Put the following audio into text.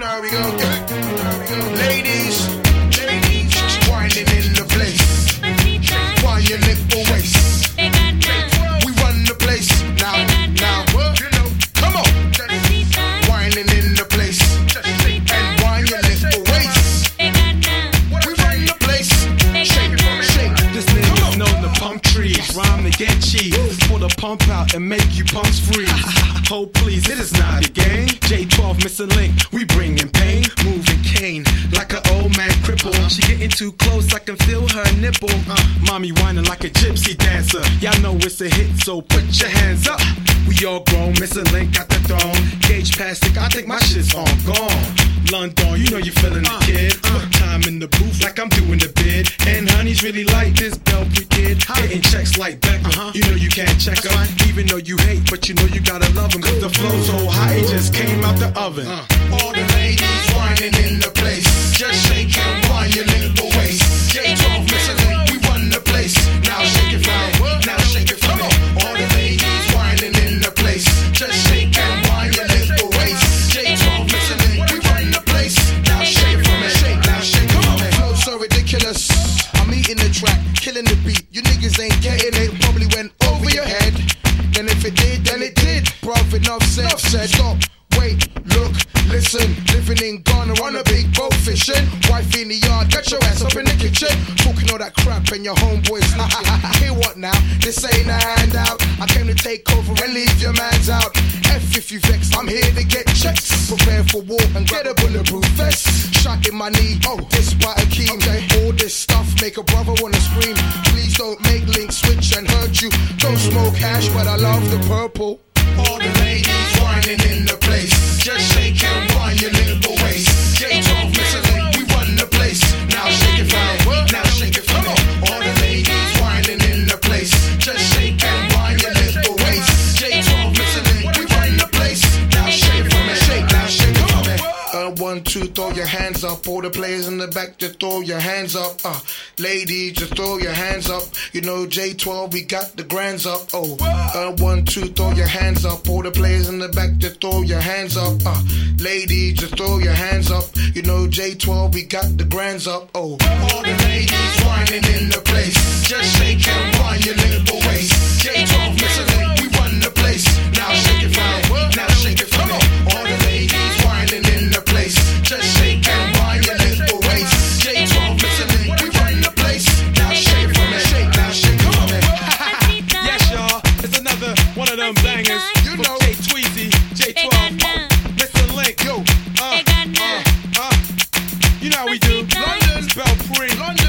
know how we go. Ladies, just whining in the place. Wine your nipple waist. We run the place. Now, you know, come on. Whining in the place. And wine your nipple waist. We run the place. Shake. This nigga's known to pump trees, rhyme to get cheese, pull the pump out and make you pumps freeze. Oh please, it is not a game. J12 missing link, we bringing pain, moving cane like an old man cripple. She getting too close, I can feel her nipple. Mommy whining like a gypsy dancer. Y'all know it's a hit, so put your hands up. We all grown, missing link got the throne. Gauge plastic, I think my shit's on gone. London, you know you feeling the kid. Put time in the booth like I'm doing the bid. And honeys really like this Belfry kid. Getting checks like Beckham. You know you can't check them. Even though you hate, but you know you gotta love them. Cause the flow's so high, it just came out the oven. All the ladies whining in the place. Just shake and whine your little waist. J12 missing link, we run the place. Now shake it for me. Now shake it for me. All the ladies whining in the place. Just shake and whine your little waist. J12 missing link, we run the place. Now shake it for me. Now shake it for me. Flow so ridiculous. I'm eating the track, killing the beat. You niggas ain't getting it. Probably went over your head. Then if it did, then it did. Bruv, enough said. Stop, wait, look, listen. Living in Ghana on a big boat fishing. Wife in the yard, get your ass up in the kitchen. Talking all that crap and your homeboys. Hear what now? This ain't a handout. I came to take over and leave your mans out. F if you vex, I'm here to get checks. Prepare for war and get a bulletproof vest. Shot in my knee, this by a key. Okay. All this stuff make a brother wanna scream. Please don't make links switch and hurt you. Don't smoke hash, but I love the purple. All the ladies whining in the place. Just shake and whine your little waist. J12 missing link, we run the place. Now shake it for me. Now shake it for me. All the ladies whining in the place. Just shake and whine your little waist. J12 missing link, we run the place. Now shake it for me. Now shake it for me. 1, 2, throw your hands up. All the players in the back, just throw your hands up. Ladies, just throw your hands up. You know J12, we got the grands up. 1, 2, throw your hands up. All the players in the back, just throw your hands up. Ladies, just throw your hands up. You know J12, we got the grands up. All the ladies whining in the place. Just shake and whine your little waist. J12 missing link, we run the place. Now shake it for me. Now shake it for me. All the ladies whining in the place. Just shake and whine your little waist. J12 missing link, we run the place. Now shake it for me. Now shake it for me. Yes, y'all, it's another one of them bangers. You know, J Tweezy, J12, Mr. Link, yo, you know how we do. London, Belfry,